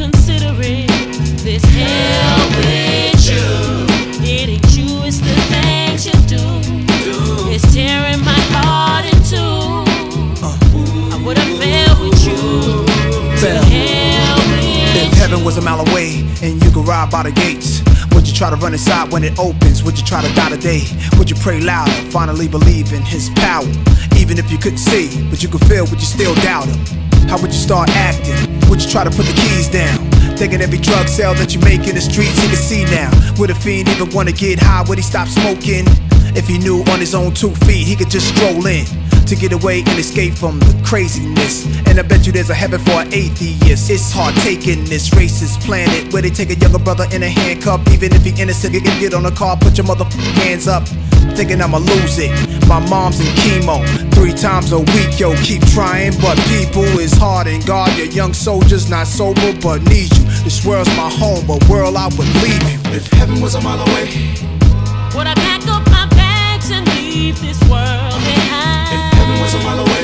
reconsidering this hell with you. It ain't you, it's the things you do. It's tearing my heart in two. I would've failed with you. To hell with If heaven was a mile away and you could ride by the gates, would you try to run inside when it opens? Would you try to die today? Would you pray louder, finally believe in his power? Even if you couldn't see, but you could feel, would you still doubt him? How would you start acting? Would you try to put the keys down? Thinking every drug sale that you make in the streets he can see now. Would a fiend even wanna get high? Would he stop smoking? If he knew on his own 2 feet he could just stroll in to get away and escape from the craziness. And I bet you there's a heaven for an atheist. It's hard taking this racist planet where they take a younger brother in a handcuff. Even if he innocent, he can get on a car, put your motherfucking hands up. Thinking I'ma lose it. My mom's in chemo 3 times a week, yo, keep trying. But people is hard and God, your young soldiers not sober but need you. This world's my home, but world I would leave you. If heaven was a mile away, would I pack up my bags and leave this world behind? if heaven was a mile away,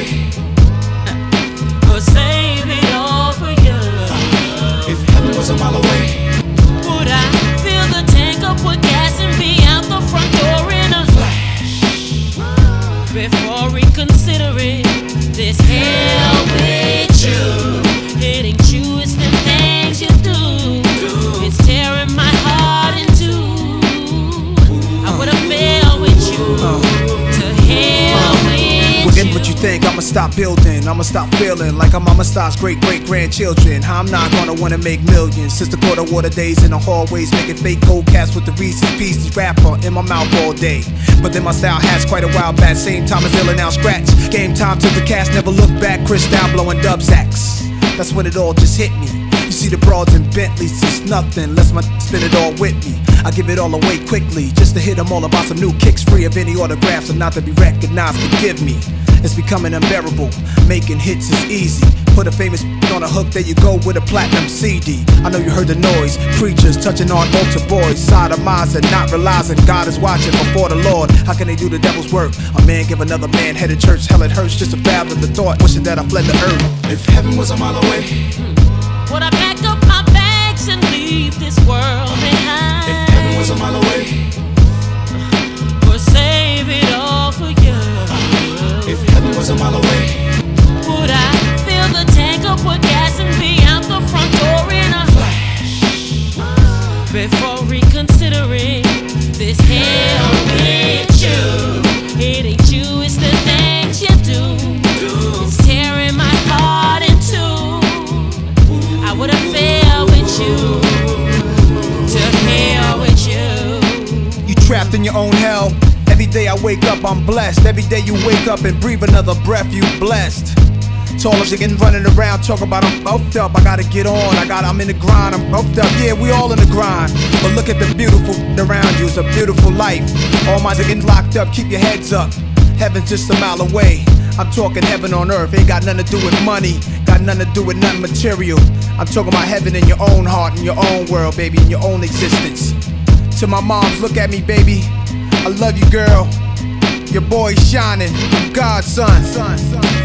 or save it all for you? if heaven was a mile away, Would I fill the tank up with gas and be out the front door in a flash? Before reconsidering this hell with you. It ain't you, it's the things you do. It's tearing my heart in two. I would've failed with you. To hell with Forget you. what you think, I'ma stop building, I'ma stop feeling like I'm Mama Star's great-great-grandchildren. How I'm not gonna wanna make millions. Since the quarter water days in the hallways, making fake cold cats with the Reese's Pieces wrapper in my mouth all day. But then my style has quite a while back, same time as Ill Now Scratch. Game time to the cast, never look back, Chris down blowing dub sacks. That's when it all just hit me. You see the broads in Bentleys, it's nothing, let's spin it all with me. I give it all away quickly, just to hit them all about some new kicks, free of any autographs and not to be recognized, forgive me. It's becoming unbearable, making hits is easy. Put a famous on a hook, there you go with a platinum CD. I know you heard the noise, preachers touching on altar boys, sodomizing, not realizing God is watching before the Lord. How can they do the devil's work? A man give another man headed church, hell it hurts just to fathom the thought, wishing that I fled the earth. if heaven was a mile away, Would I pack up my bags and leave this world behind? if heaven was a mile away, or save it all for you? if heaven was a mile away, Would I fill the tank up with gas and be out the front door in a flash? Before reconsidering this hell with you. It ain't you, it's the things you do. It's tearing my heart in two. I would've failed with you. To hell with you. You trapped in your own hell. Every day I wake up, I'm blessed. Every day you wake up and breathe another breath, you blessed. Tall as you getting running around, talk about I'm puffed up. I gotta get on, I'm in the grind, I'm puffed up. Yeah, we all in the grind. But look at the beautiful around you, it's a beautiful life. All minds are getting locked up, keep your heads up. Heaven's just a mile away. I'm talking heaven on earth, ain't got nothing to do with money, got nothing to do with nothing material. I'm talking about heaven in your own heart, in your own world, baby, in your own existence. To my moms, look at me, baby. I love you, girl. Your boy's shining. I'm God's son.